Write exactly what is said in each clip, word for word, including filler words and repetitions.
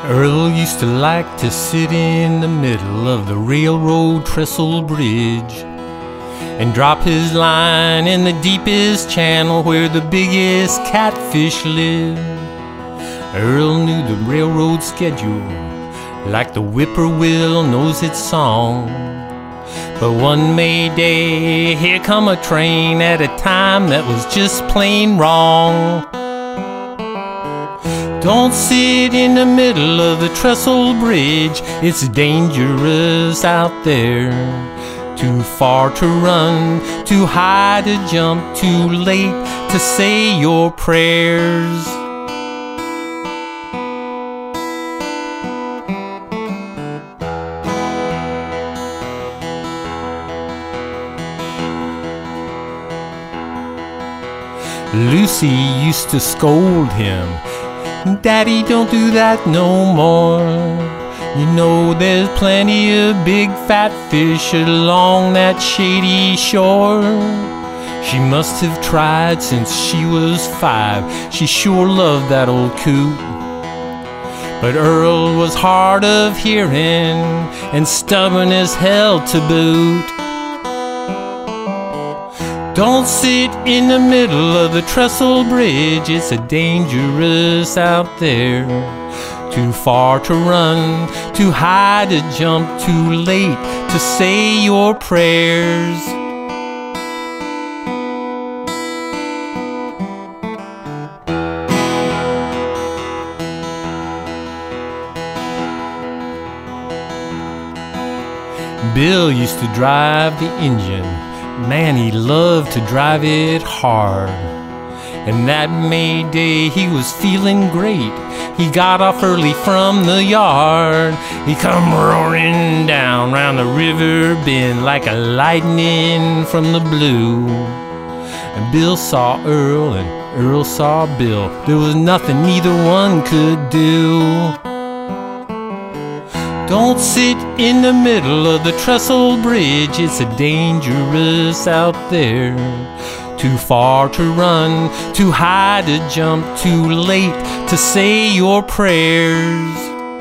Earl used to like to sit in the middle of the railroad trestle bridge and drop his line in the deepest channel where the biggest catfish live. Earl knew the railroad schedule like the whippoorwill knows its song. But one May day, here come a train at a time that was just plain wrong. Don't sit in the middle of the trestle bridge, it's dangerous out there. Too far to run, too high to jump, too late to say your prayers. Lucy used to scold him, "Daddy, don't do that no more. You know there's plenty of big fat fish along that shady shore." She must have tried since she was five. She sure loved that old coot. But Earl was hard of hearing and stubborn as hell to boot. Don't sit in the middle of the trestle bridge, it's a dangerous out there. Too far to run, too high to jump, too late to say your prayers. Bill used to drive the engine. Man, he loved to drive it hard. And that May day he was feeling great. He got off early from the yard. He come roaring down round the river bend like a lightning from the blue. And Bill saw Earl and Earl saw Bill. There was nothing neither one could do. Don't sit in the middle of the trestle bridge, it's a dangerous out there. Too far to run, too high to jump, too late to say your prayers.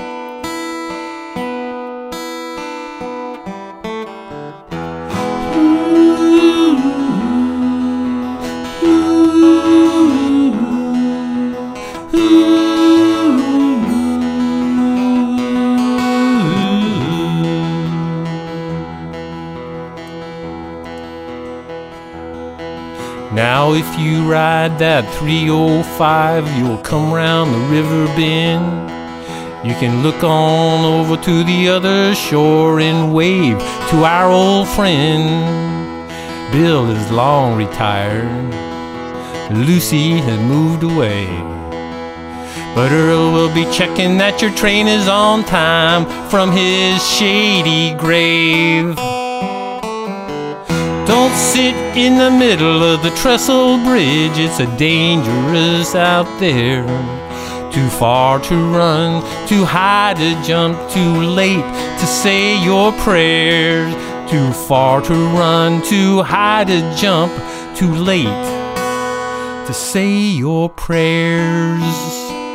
Now if you ride that three oh five, you'll come round the river bend. You can look on over to the other shore and wave to our old friend. Bill is long retired, Lucy has moved away, but Earl will be checking that your train is on time from his shady grave. Don't sit in the middle of the trestle bridge, it's a dangerous out there. Too far to run, too high to jump, too late to say your prayers. Too far to run, too high to jump, too late to say your prayers.